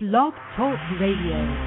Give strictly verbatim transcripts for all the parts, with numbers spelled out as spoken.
Blog Talk Radio.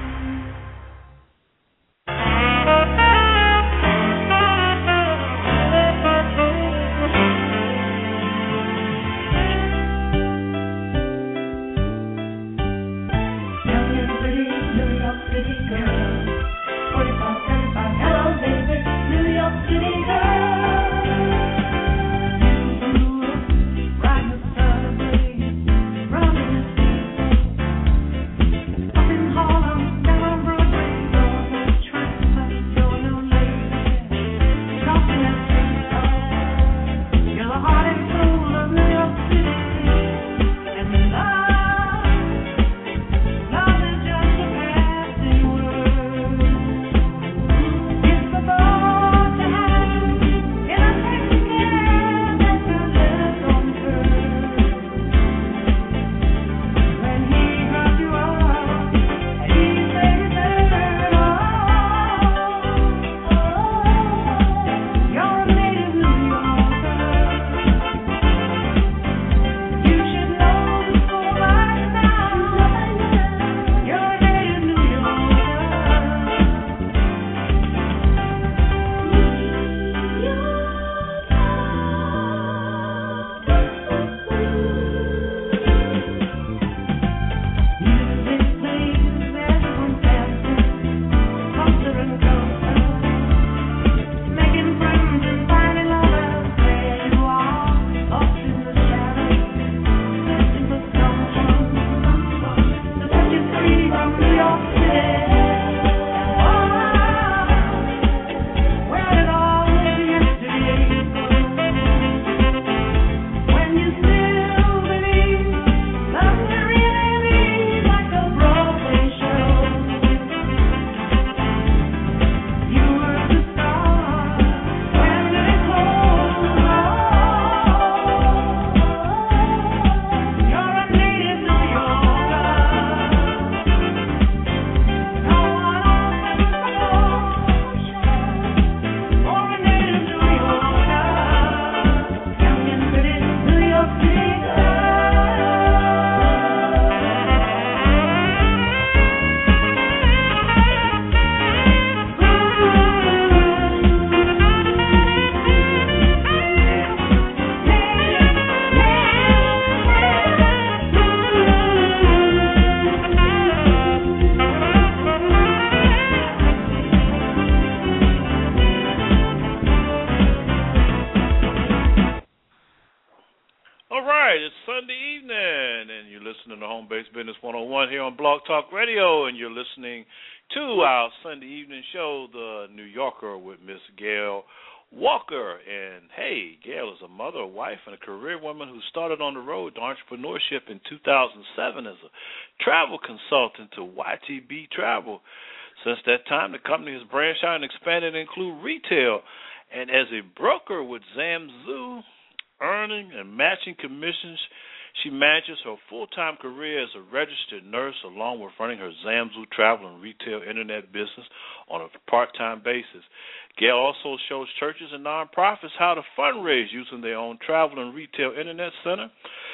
Talk Radio, and you're listening to our Sunday evening show, The New Yorker, with Miss Gail Walker. And hey, Gail is a mother, a wife, and a career woman who started on the road to entrepreneurship in two thousand seven as a travel consultant to Y T B Travel. Since that time, the company has branched out and expanded to include retail, and as a broker with Zamzoo, earning and matching commissions. She manages her full-time career as a registered nurse along with running her Zamzoo travel and retail internet business on a part-time basis. Gail also shows churches and nonprofits how to fundraise using their own travel and retail internet center.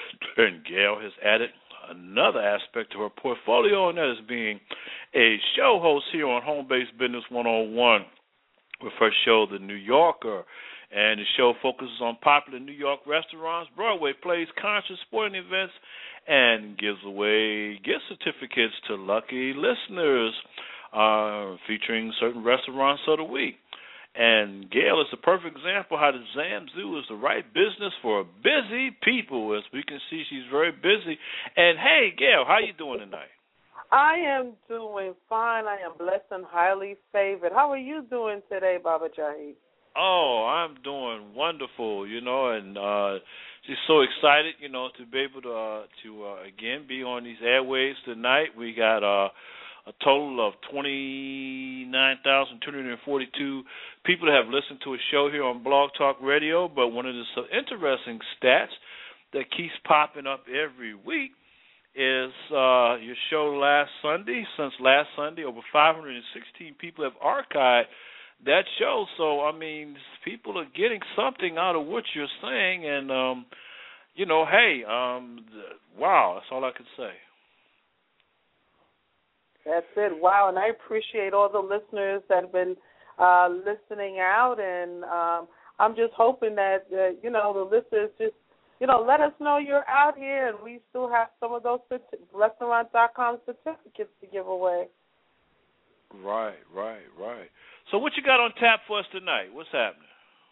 And Gail has added another aspect to her portfolio, and that is being a show host here on Home Base Business one oh one with her show, The New Yorker. And the show focuses on popular New York restaurants, Broadway plays, concerts, sporting events, and gives away gift certificates to lucky listeners uh, featuring certain restaurants of the week. And Gail is the perfect example how the Zamzoo is the right business for busy people. As we can see, she's very busy. And, hey, Gail, how you doing tonight? I am doing fine. I am blessed and highly favored. How are you doing today, Baba Jahid? Oh, I'm doing wonderful, you know, and uh, just so excited, you know, to be able to, uh, to uh, again, be on these airwaves tonight. We got uh, a total of twenty-nine thousand two hundred forty-two people that have listened to a show here on Blog Talk Radio, but one of the so interesting stats that keeps popping up every week is uh, your show last Sunday. Since last Sunday, over five hundred sixteen people have archived that show. So, I mean, people are getting something out of what you're saying, and, um, you know, hey, um, wow, that's all I can say. That's it. Wow, and I appreciate all the listeners that have been uh, listening out, and um, I'm just hoping that, uh, you know, the listeners just, you know, let us know you're out here, and we still have some of those restaurant dot com certificates to give away. Right, right, right. So what you got on tap for us tonight? What's happening?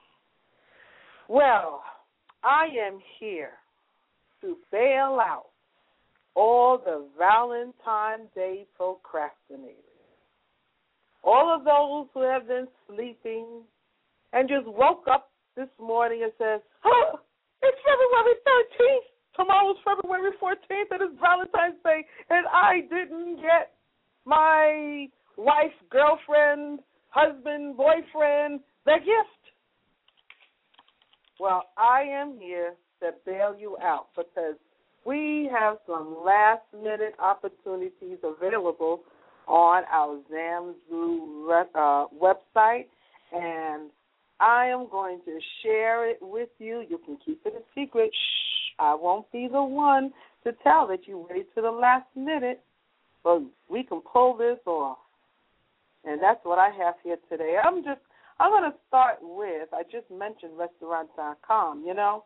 Well, I am here to bail out all the Valentine's Day procrastinators. All of those who have been sleeping and just woke up this morning and says, oh, it's February thirteenth. Tomorrow's February fourteenth, and it's Valentine's Day, and I didn't get my wife, girlfriend, husband, boyfriend the gift. Well, I am here to bail you out because we have some last-minute opportunities available on our Zamzoo uh, website, and I am going to share it with you. You can keep it a secret. Shh, I won't be the one to tell that you waited to the last minute, but we can pull this off. And that's what I have here today. I'm just, I'm going to start with, I just mentioned restaurant dot com, you know.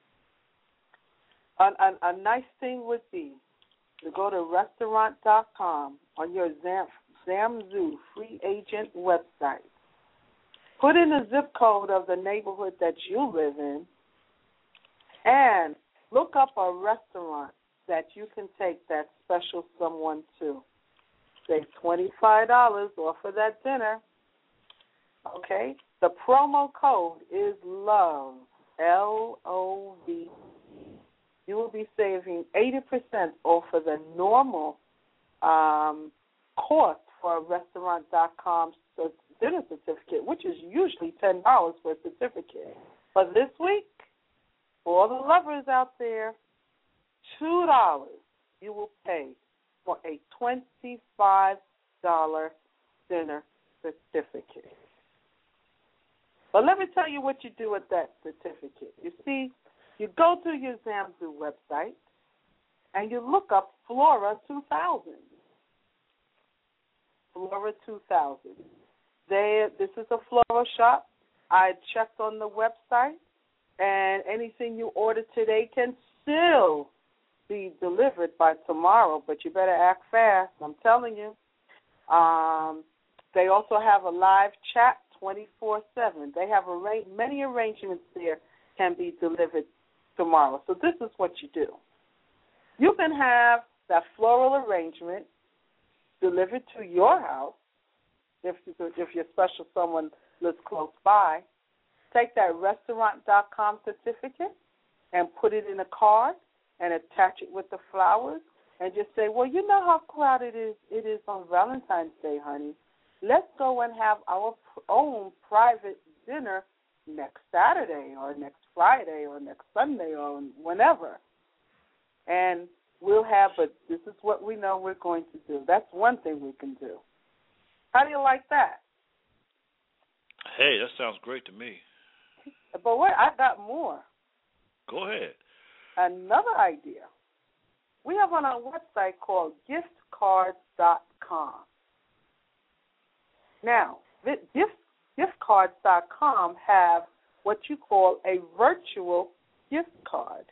A, a, a nice thing would be to go to restaurant dot com on your Zam, Zamzoo free agent website. Put in the zip code of the neighborhood that you live in and look up a restaurant that you can take that special someone to. Save twenty-five dollars off of that dinner. Okay? The promo code is LOVE, L O V E. You will be saving eighty percent off of the normal um, cost for a restaurant dot com dinner certificate, which is usually ten dollars for a certificate. But this week, for all the lovers out there, two dollars you will pay for a twenty-five dollars dinner certificate. But let me tell you what you do with that certificate. You see, you go to your Zamzoo website and you look up Flora two thousand. Flora two thousand. They, this is a floral shop. I checked on the website, and anything you order today can still be delivered by tomorrow, but you better act fast. I'm telling you. Um, they also have a live chat twenty-four seven. They have arra- many arrangements there can be delivered tomorrow. So this is what you do. You can have that floral arrangement delivered to your house if, if your special someone lives close by. Take that restaurant dot com certificate and put it in a card and attach it with the flowers and just say, well, you know how crowded it is, it is on Valentine's Day, honey. Let's go and have our own private dinner next Saturday or next Friday or next Sunday or whenever. And we'll have, but this is what we know we're going to do. That's one thing we can do. How do you like that? Hey, that sounds great to me. But wait, I got more. Go ahead. Another idea. We have on our website called gift cards dot com. Now, gift, gift cards dot com have what you call a virtual gift card.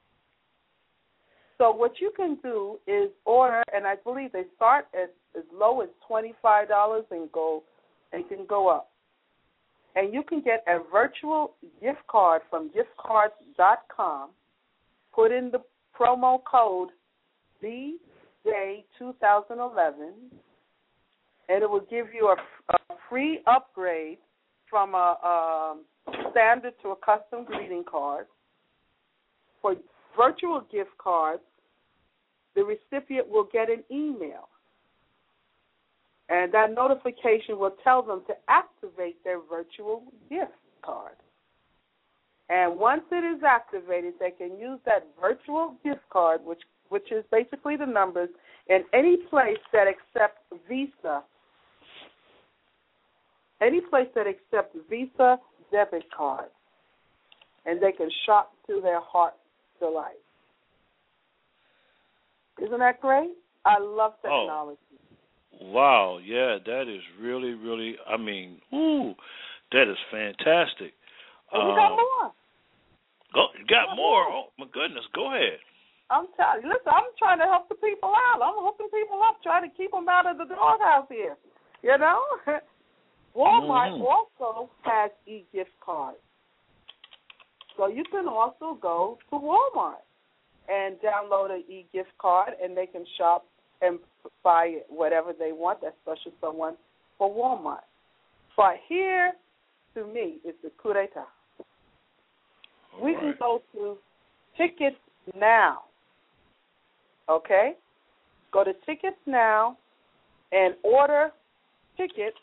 So what you can do is order, and I believe they start at as low as twenty-five dollars and go, and can go up. And you can get a virtual gift card from gift cards dot com. Put in the promo code B J two thousand eleven, and it will give you a, a free upgrade from a, a standard to a custom greeting card. For virtual gift cards, the recipient will get an email, and that notification will tell them to activate their virtual gift card. And once it is activated, they can use that virtual gift card, which which is basically the numbers, in any place that accepts Visa, any place that accepts Visa debit cards, and they can shop to their heart's delight. Isn't that great? I love technology. Oh, Wow, yeah, that is really, really, I mean, ooh, that is fantastic. And we got Um, more. Go, you got got more? more. Oh, my goodness, go ahead. I'm telling you, listen, I'm trying to help the people out. I'm hooking people up, trying to keep them out of the doghouse here. You know? Walmart Mm-hmm. also has e-gift cards. So you can also go to Walmart and download an e-gift card, and they can shop and buy whatever they want. That's special someone for Walmart. But here, to me, is the coup d'etat. All We right. can go to Tickets Now. Okay? Go to Tickets Now and order tickets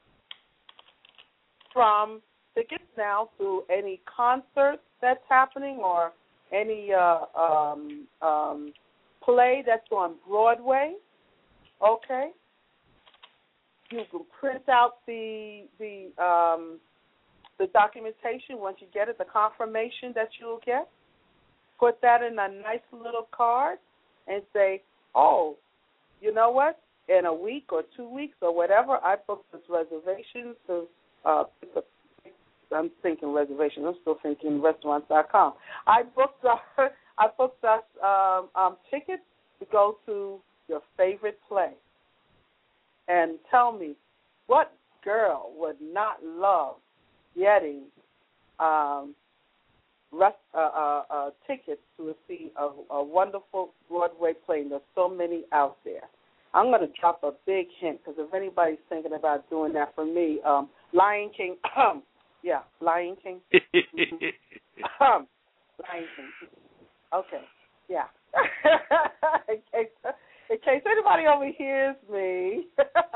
from Tickets Now to any concert that's happening or any uh, um, um, play that's on Broadway. Okay? You can print out the the um, the documentation once you get it, the confirmation that you'll get. Put that in a nice little card and say, oh, you know what? In a week or two weeks or whatever, I booked this reservation to, uh, I'm thinking reservation. I'm still thinking restaurants dot com. I booked, uh, I booked us um, um, tickets to go to your favorite play. And tell me, what girl would not love getting um, rest, uh, uh, uh, tickets to see a, a wonderful Broadway play? There's so many out there. I'm going to drop a big hint because if anybody's thinking about doing that for me, um, Lion King, yeah, Lion King. Mm-hmm. um, Lion King. Okay, yeah. in, case, in case anybody overhears me.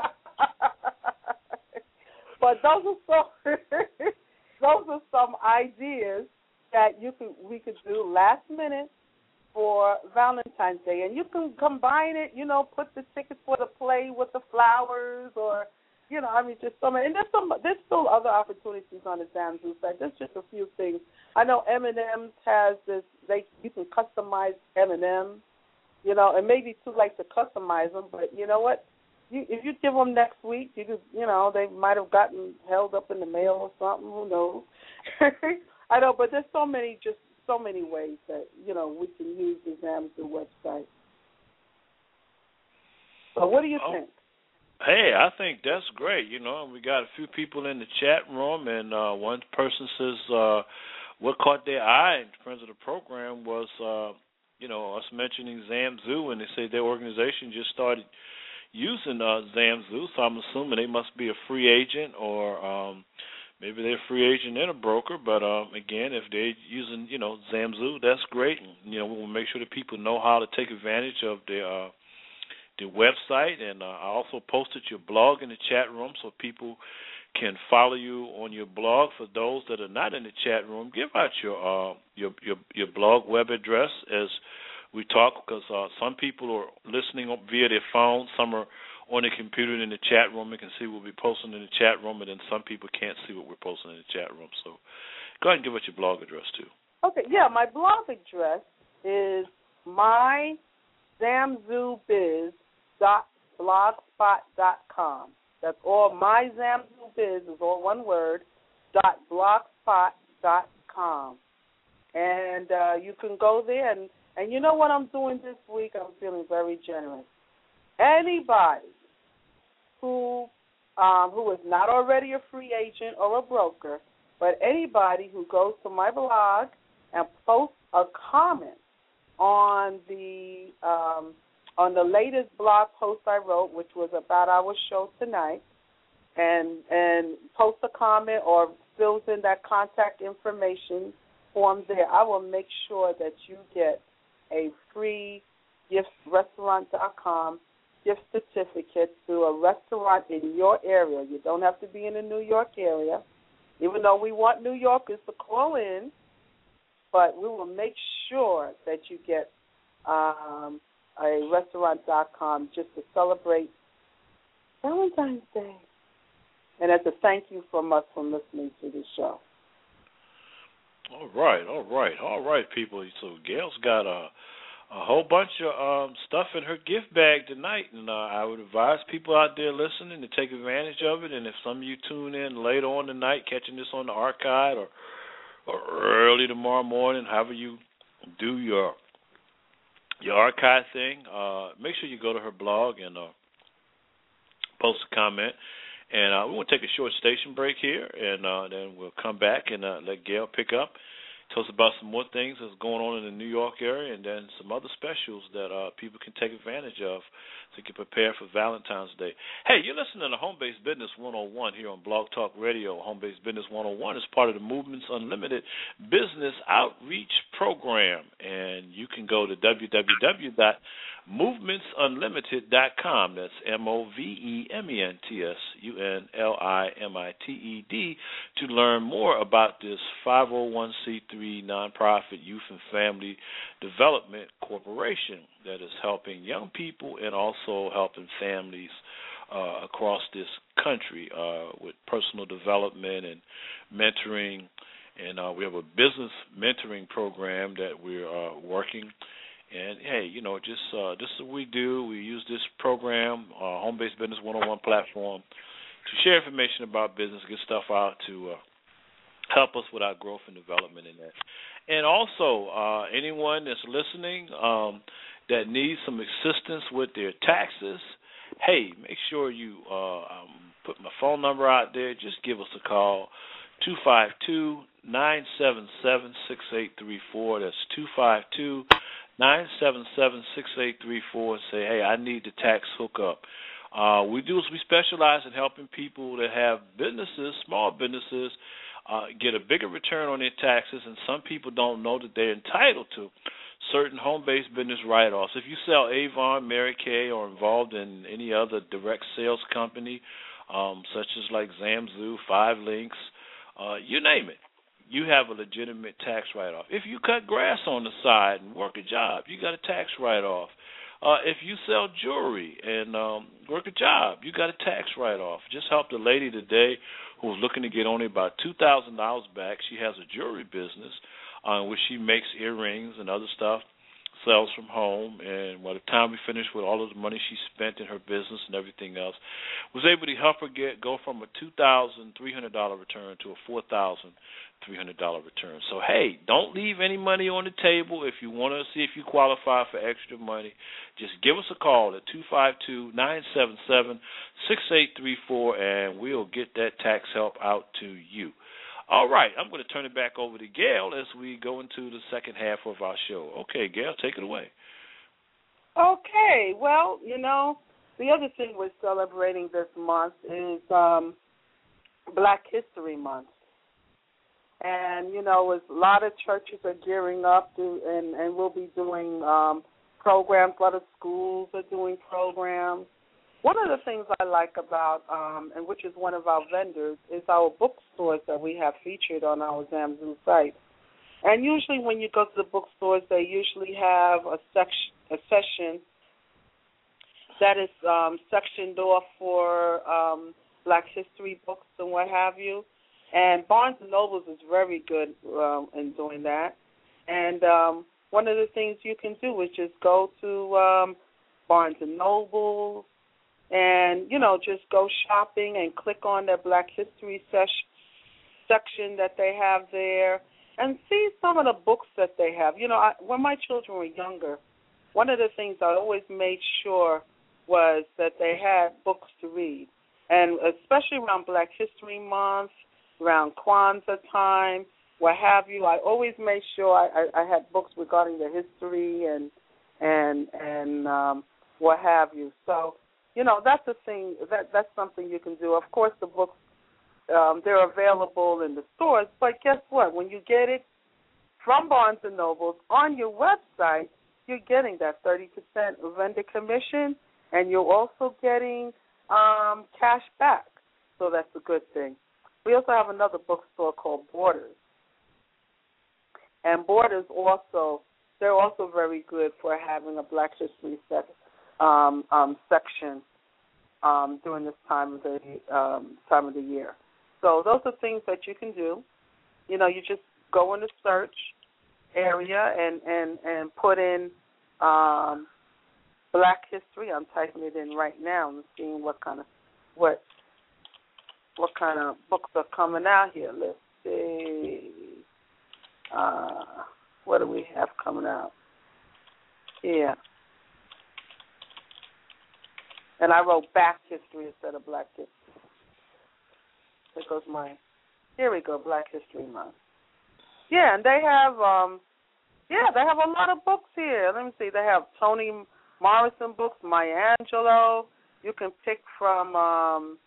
But those are some those are some ideas that you could we could do last minute for Valentine's Day, and you can combine it. You know, put the tickets for the play with the flowers, or you know, I mean, just so many. And there's some there's still other opportunities on the Zamzoo site. There's just a few things. I know M and M's has this. They you can customize M and M's. You know, it may be too late to customize them, but you know what? You, if you give them next week, you could, you know, they might have gotten held up in the mail or something. Who knows? I know, but there's so many, just so many ways that you know we can use the Zamzoo website. So, what do you oh, think? Hey, I think that's great. You know, we got a few people in the chat room, and uh, one person says uh, what caught their eye in terms of the program was, uh, you know, us mentioning Zamzoo, and they say their organization just started using uh, Zamzoo, so I'm assuming they must be a free agent, or um, maybe they're a free agent and a broker. But um, again, if they're using, you know, Zamzoo, that's great. And, you know, we'll make sure that people know how to take advantage of the uh, the website. And uh, I also posted your blog in the chat room, so people can follow you on your blog. For those that are not in the chat room, give out your uh, your, your your blog web address as we talk, because uh, some people are listening via their phone, some are on their computer in the chat room and can see what we're posting in the chat room, and then some people can't see what we're posting in the chat room. So go ahead and give us your blog address, too. Okay, yeah, my blog address is my zamzoo biz dot blogspot dot com. That's all. My Zamzoo Biz is all one word, dot blogspot dot com. And uh, you can go there, and, and you know what I'm doing this week? I'm feeling very generous. Anybody who um, who is not already a free agent or a broker, but anybody who goes to my blog and posts a comment on the um, on the latest blog post I wrote, which was about our show tonight, and and post a comment or fills in that contact information form there, I will make sure that you get a free gift restaurant dot com gift certificate to a restaurant in your area. You don't have to be in the New York area, even though we want New Yorkers to call in, but we will make sure that you get um, a restaurant dot com just to celebrate Valentine's Day. And as a thank you from us for listening to the show. All right, all right, all right, people. So Gail's got a a whole bunch of um, stuff in her gift bag tonight, and uh, I would advise people out there listening to take advantage of it. And if some of you tune in later on tonight, catching this on the archive, or, or early tomorrow morning, however you do your your archive thing, uh, make sure you go to her blog and uh, post a comment. And uh, we want to take a short station break here, and uh, then we'll come back and uh, let Gail pick up, tell us about some more things that's going on in the New York area, and then some other specials that uh, people can take advantage of to get prepared for Valentine's Day. Hey, you're listening to Home Based Business one oh one here on Blog Talk Radio. Home Based Business one oh one is part of the Movements Unlimited Business Outreach Program, and you can go to w w w dot movements unlimited dot com. That's M O V E M E N T S U N L I M I T E D to learn more about this five oh one c three nonprofit youth and family development corporation that is helping young people and also helping families uh, across this country uh, with personal development and mentoring. And uh, we have a business mentoring program that we're uh, working. And, hey, you know, just uh, this is what we do. We use this program, uh, Home Based Business one oh one platform, to share information about business, get stuff out to uh, help us with our growth and development in that. And also, uh, anyone that's listening um, that needs some assistance with their taxes, hey, make sure you uh, um, put my phone number out there. Just give us a call, two five two, nine seven seven, six eight three four. That's two five two, nine seven seven, six eight three four, and say, hey, I need the tax hookup. Uh, we do we specialize in helping people that have businesses, small businesses, uh, get a bigger return on their taxes, and some people don't know that they're entitled to certain home-based business write-offs. If you sell Avon, Mary Kay, or involved in any other direct sales company, um, such as like Zamzoo, Five Links, uh, you name it, you have a legitimate tax write-off. If you cut grass on the side and work a job, you got a tax write-off. Uh, if you sell jewelry and um, work a job, you got a tax write-off. Just helped a lady today who was looking to get only about two thousand dollars back. She has a jewelry business uh, where she makes earrings and other stuff, sells from home, and by the time we finished with all of the money she spent in her business and everything else, was able to help her get go from a two thousand three hundred dollars return to a four thousand three hundred dollars return. So, hey, don't leave any money on the table. If you want to see if you qualify for extra money, just give us a call at two five two, nine seven seven, six eight three four, and we'll get that tax help out to you. All right, I'm going to turn it back over to Gail as we go into the second half of our show. Okay, Gail, take it away. Okay, well, you know, the other thing we're celebrating this month is um, Black History Month. And, you know, as a lot of churches are gearing up to, and, and we'll be doing um, programs, a lot of schools are doing programs. One of the things I like about, um, and which is one of our vendors, is our bookstores that we have featured on our Zamzoo site. And usually when you go to the bookstores, they usually have a, section, a session that is um, sectioned off for um, Black History books and what have you. And Barnes and Noble is very good um, in doing that. And um, one of the things you can do is just go to um, Barnes and Noble and, you know, just go shopping and click on their Black History sesh- section that they have there and see some of the books that they have. You know, I, when my children were younger, one of the things I always made sure was that they had books to read. And especially around Black History Month, around Kwanzaa time, what have you, I always made sure I, I, I had books regarding the history and and and um, what have you. So, you know, that's a thing. That that's something you can do. Of course, the books um, they're available in the stores, but guess what? When you get it from Barnes and Noble on your website, you're getting that thirty percent vendor commission, and you're also getting um, cash back. So that's a good thing. We also have another bookstore called Borders. And Borders also, they're also very good for having a Black History sec, um, um, section um, during this time of the um, time of the year. So those are things that you can do. You know, you just go in the search area and, and, and put in um, Black History. I'm typing it in right now and seeing what kind of what what kind of books are coming out here. Let's see. Uh, what do we have coming out? Yeah. And I wrote Black History instead of Black History. There goes my. Here we go, Black History Month. Yeah, and they have um, yeah, they have a lot of books here. Let me see. They have Toni Morrison books, Maya Angelou. You can pick from um,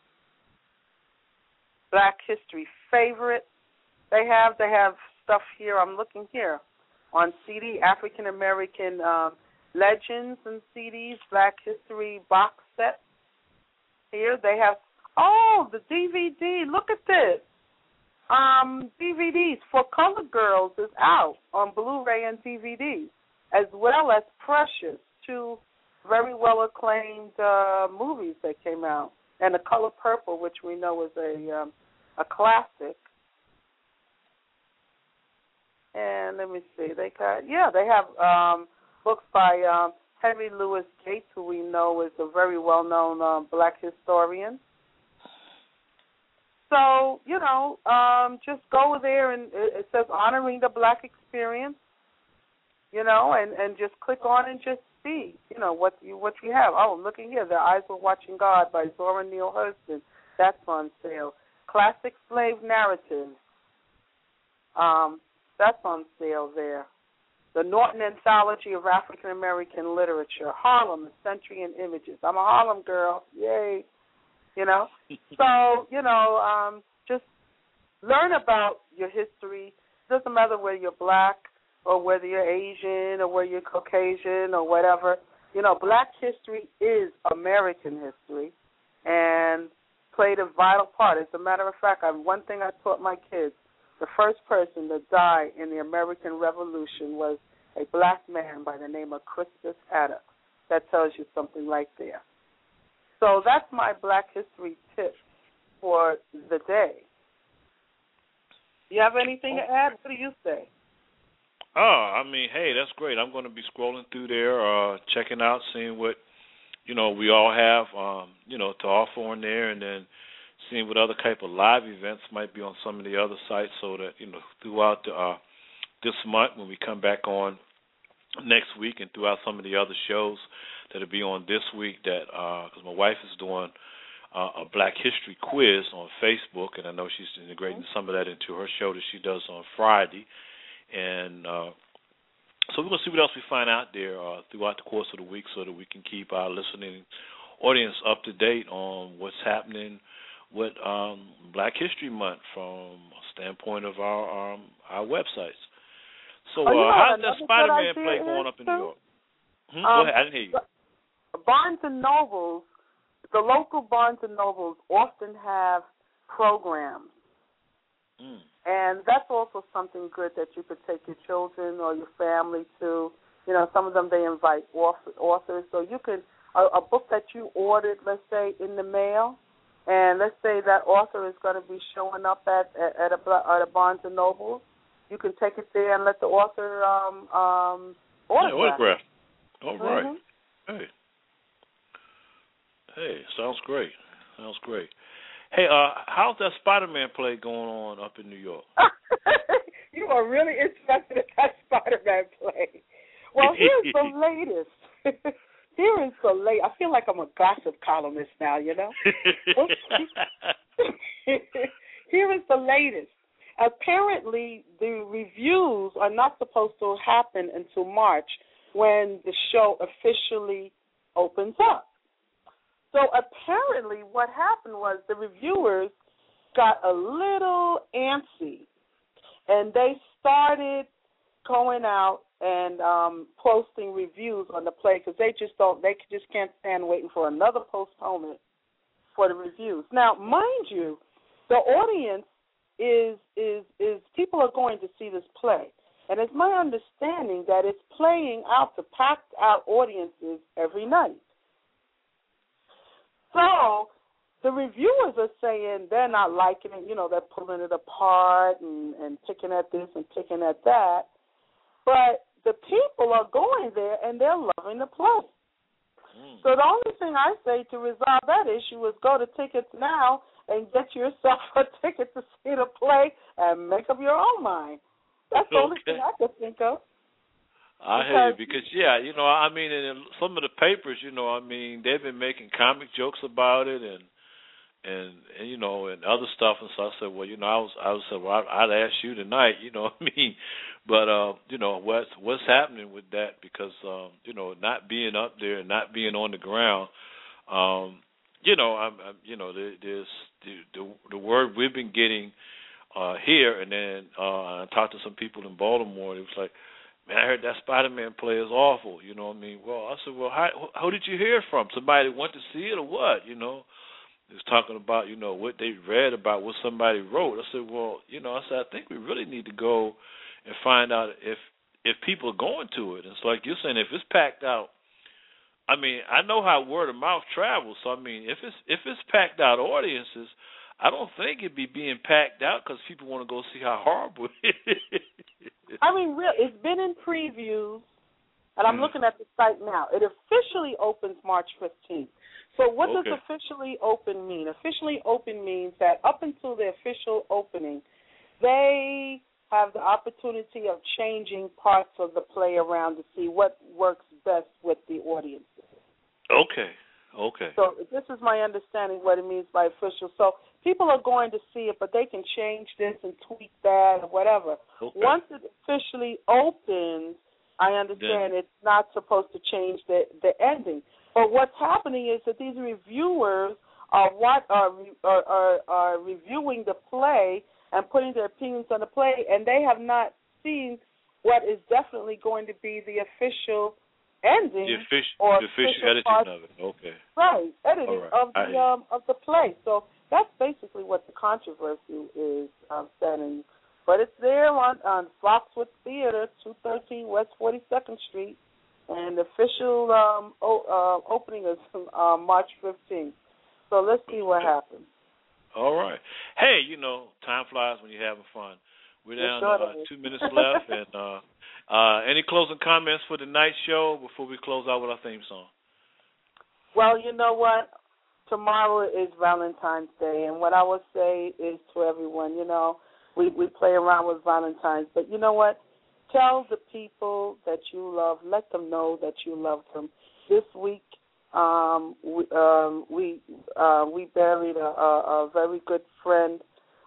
Black History Favorite. They have they have stuff here. I'm looking here on C D, African American um, Legends and C Ds, Black History box set. Here they have. Oh, the D V D. Look at this. Um, D V Ds for Colored Girls is out on Blu-ray and D V D, as well as Precious, two very well acclaimed uh, movies that came out, and The Color Purple, which we know is a um, a classic. And let me see, they got yeah, they have um, books by um, Henry Louis Gates, who we know is a very well-known um, black historian. So, you know, um, just go there and it, it says Honoring the Black Experience, you know, and, and just click on and just see, you know, what you what you have. Oh, looking here, The Eyes Were Watching God by Zora Neale Hurston. That's on sale. Classic Slave Narratives. Um, that's on sale there. The Norton Anthology of African American Literature. Harlem, A Century in Images. I'm a Harlem girl. Yay. You know, so, you know, um, just learn about your history. It doesn't matter whether you're black or whether you're Asian or whether you're Caucasian or whatever. You know, black history is American history and played a vital part. As a matter of fact, I, one thing I taught my kids, the first person to die in the American Revolution was a black man by the name of Crispus Attucks. That tells you something right there. So that's my Black History tip for the day. Do you have anything to add? What do you say? Oh, I mean, hey, that's great. I'm going to be scrolling through there, uh, checking out, seeing what, you know, we all have, um, you know, to offer on there, and then seeing what other type of live events might be on some of the other sites so that, you know, throughout the, uh, this month when we come back on next week and throughout some of the other shows that'll be on this week that, because uh, my wife is doing uh, a Black History quiz on Facebook, and I know she's integrating mm-hmm. some of that into her show that she does on Friday. And uh, so we're going to see what else we find out there uh, throughout the course of the week so that we can keep our listening audience up to date on what's happening with um, Black History Month from a standpoint of our um, our websites. So uh, oh, how's that Spider-Man play going up in New York? Hmm? Um, Go ahead, I didn't hear you. Barnes and Nobles, the local Barnes and Nobles often have programs. Mm. And that's also something good that you could take your children or your family to. You know, some of them they invite authors. So you can, a, a book that you ordered, let's say, in the mail, and let's say that author is going to be showing up at, at, at, a, at a Barnes and Nobles, you can take it there and let the author um, um, autograph. Yeah, autograph. All right. Mm-hmm. Hey. Hey, sounds great. Sounds great. Hey, uh, how's that Spider-Man play going on up in New York? You are really interested in that Spider-Man play. Well, here's the latest. Here is the latest. I feel like I'm a gossip columnist now, you know? Here is the latest. Apparently, the reviews are not supposed to happen until March when the show officially opens up. So apparently what happened was the reviewers got a little antsy, and they started going out and um, posting reviews on the play because they just don't, they just can't stand waiting for another postponement for the reviews. Now, mind you, the audience is is is people are going to see this play, and it's my understanding that it's playing out to packed out audiences every night. So the reviewers are saying they're not liking it. You know, they're pulling it apart and, and picking at this and picking at that. But the people are going there and they're loving the play. Mm. So the only thing I say to resolve that issue is go to Tickets Now and get yourself a ticket to see the play and make up your own mind. That's the okay. only thing I could think of. I hear you because, yeah, you know, I mean, in some of the papers, you know, I mean, they've been making comic jokes about it and, and, and you know, and other stuff. And so I said, well, you know, I was, I was said, well, I'd ask you tonight, you know what I mean? But, uh, you know, what's, what's happening with that because, um, you know, not being up there and not being on the ground, um, you know, I'm, I'm you know, there, there's the, the, the word we've been getting uh, here, and then uh, I talked to some people in Baltimore, and it was like, man, I heard that Spider-Man play is awful, you know what I mean? Well, I said, well, how, who did you hear from? Somebody went to see it or what, you know? He was talking about, you know, what they read about what somebody wrote. I said, well, you know, I said, I think we really need to go and find out if if people are going to it. And it's like you're saying, if it's packed out, I mean, I know how word of mouth travels. So, I mean, if it's if it's packed out audiences, I don't think it'd be being packed out because people want to go see how horrible it is. I mean, real, it's been in previews, and I'm mm. looking at the site now. It officially opens March fifteenth. So what okay. does officially open mean? Officially open means that up until the official opening, they have the opportunity of changing parts of the play around to see what works best with the audience. Okay, okay. So this is my understanding what it means by official. So people are going to see it, but they can change this and tweak that or whatever. Okay. Once it officially opens, I understand then, it's not supposed to change the, the ending. But what's happening is that these reviewers are what are, are are are reviewing the play and putting their opinions on the play, and they have not seen what is definitely going to be the official ending the official, or the official editing part, of it. Okay. Right, editing right. of the um, of the play. So that's basically what the controversy is um, setting. But it's there on, on Foxwood Theater, two thirteen West forty-second Street. And the official um, o- uh, opening is uh, March fifteenth. So let's see what happens. All right. Hey, you know, time flies when you're having fun. We're down to uh, two minutes left. And uh, uh, any closing comments for tonight's show before we close out with our theme song? Well, you know what? Tomorrow is Valentine's Day. And what I would say is to everyone, you know, we, we play around with Valentine's. But you know what? Tell the people that you love. Let them know that you love them. This week, um, we um, we, uh, we buried a, a, a very good friend,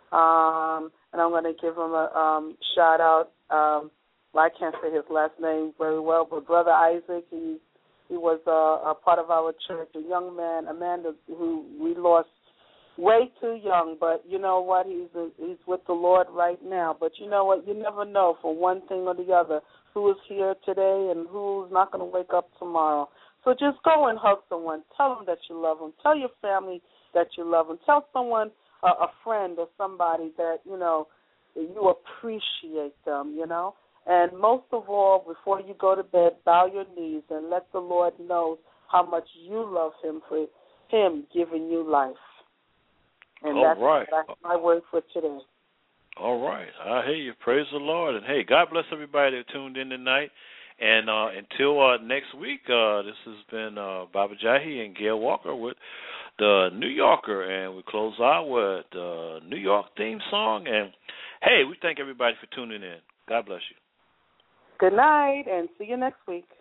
um, and I'm going to give him a um, shout out. Um, well, I can't say his last name very well, but Brother Isaac, he he was a, a part of our church, a young man, a man that, who we lost way too young, but you know what? He's a, he's with the Lord right now. But you know what? You never know for one thing or the other who is here today and who's not going to wake up tomorrow. So just go and hug someone. Tell them that you love them. Tell your family that you love them. Tell someone, uh, a friend or somebody that, you know, you appreciate them, you know. And most of all, before you go to bed, bow your knees and let the Lord know how much you love him for him giving you life. And All that's, right. that's my word for today. All right. I hear you. Praise the Lord. And, hey, God bless everybody that tuned in tonight. And uh, until uh, next week, uh, this has been uh, Baba Jahi and Gail Walker with the New Yorker. And we close out with the New York theme song. And, hey, we thank everybody for tuning in. God bless you. Good night, and see you next week.